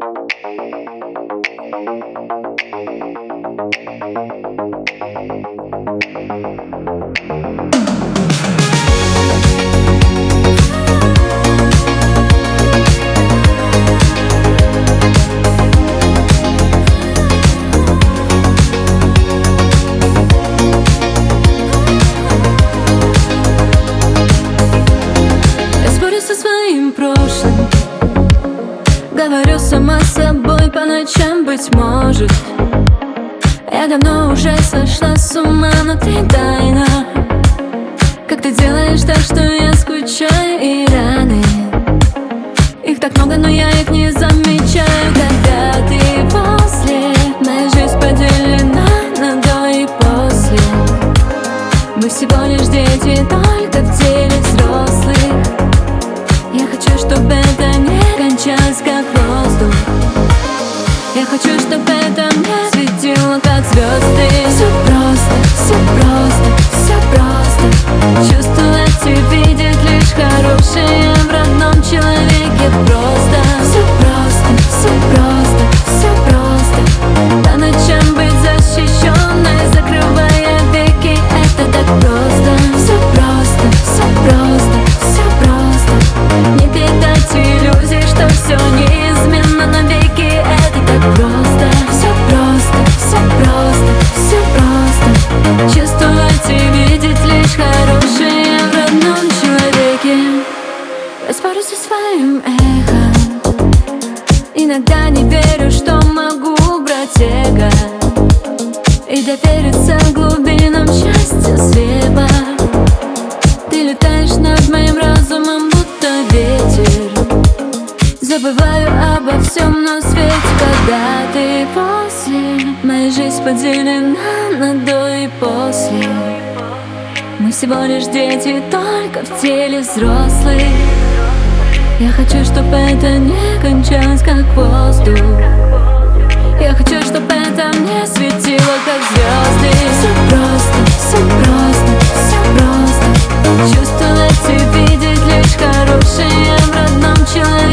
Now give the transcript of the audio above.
Прошлым говорю сама с собой по ночам, быть может. Я давно уже сошла с ума, но ты тайна. Как ты делаешь так, что я скучаю, и раны их так много, но я их не замечаю. Когда ты после, моя жизнь поделена на до и после. Мы всего лишь дети, только в теле взрослых. Я хочу, чтобы это не кончалось, как воздух. Я хочу, чтобы это мне светило, как звезды. Все просто, все просто, все просто. Чувствовать и видеть лишь хорошее в родном человеке. Просто, все просто, все просто, все просто. По ночам быть защищенной, закрывая веки, это так просто. Все просто, все просто, все просто. Не питать иллюзий, что все неизменно навеки. Это так просто. Все просто, все просто, все просто. Чувствовать и видеть лишь хорошее в родном человеке. Я спорю со своим эхом. Иногда не верю, что могу убрать эго и довериться глубинам счастья слепо. Ты летаешь над моим разумом, будто ветер. Забываю обо всем на свете, когда ты после. Моя жизнь поделена на до и после. Мы всего лишь дети, только в теле взрослых. Я хочу, чтобы это не кончалось, как воздух. Я хочу, чтобы это мне светило, как звезды. Все просто, все просто, все просто. Чувствовать и видеть лишь хорошее в родном человеке.